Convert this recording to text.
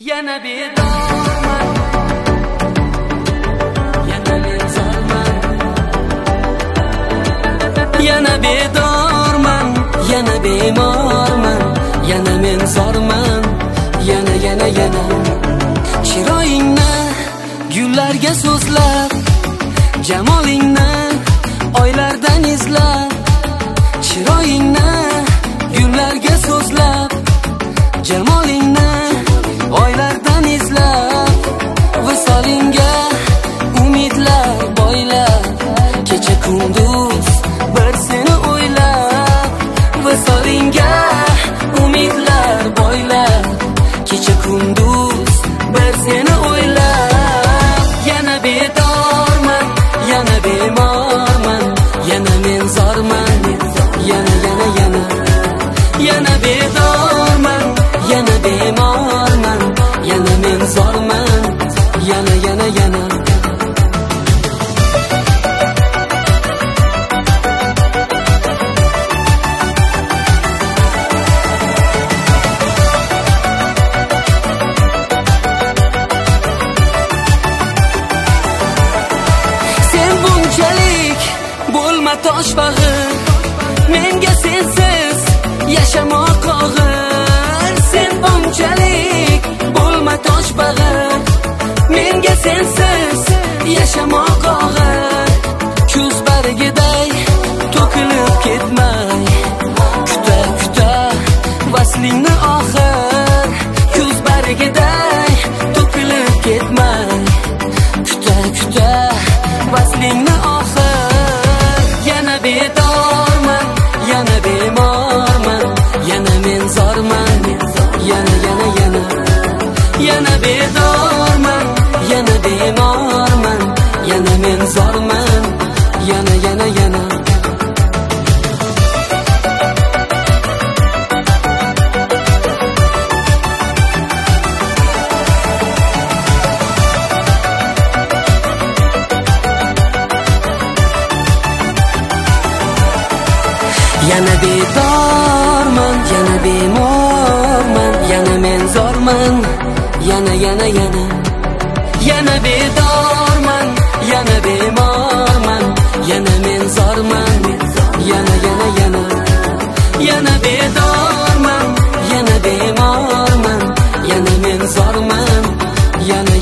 Yana bedorman, yana men zorman. Yana bedorman, yana bemorman. Yana men zorman, yana chiroyingni gullarga so'zlab, jamolingni oylardan izlab. Chiroyingni gullarga so'zlab, jamolingni oylardan izlab. Visolingga umidlar boylab, kecha kunduz bir seni o'ylab. Visolingga umidlar boylab, kecha kunduz bir seni o'ylab. Yana bedorman, yana bemorman. Yana men zorman, yana bedorman, yana bemorman. Yana men zorman, yana sen bunchalik bo'lma toshbag'ir, menga sensiz yashamoq og'ir. Sen bunchalik bo'lma toshbag'ir, menga sensiz yashamoq og'ir. Kuz bargiday to'kilib ketmay, kuta vaslingni oxir. Kuz bargiday to'kilib ketmay, kuta vaslingni oxir. Yana bedorman, yana bemorman. Yana men zorman, yana bedorman, yana bemorman. Yana men zorman, yana yana bedorman, yana bemorman. Yana men zorman, yana bedorman, yana bemorman. Yana men zorman, yana bedorman, yana bemorman. Yana men zorman, yana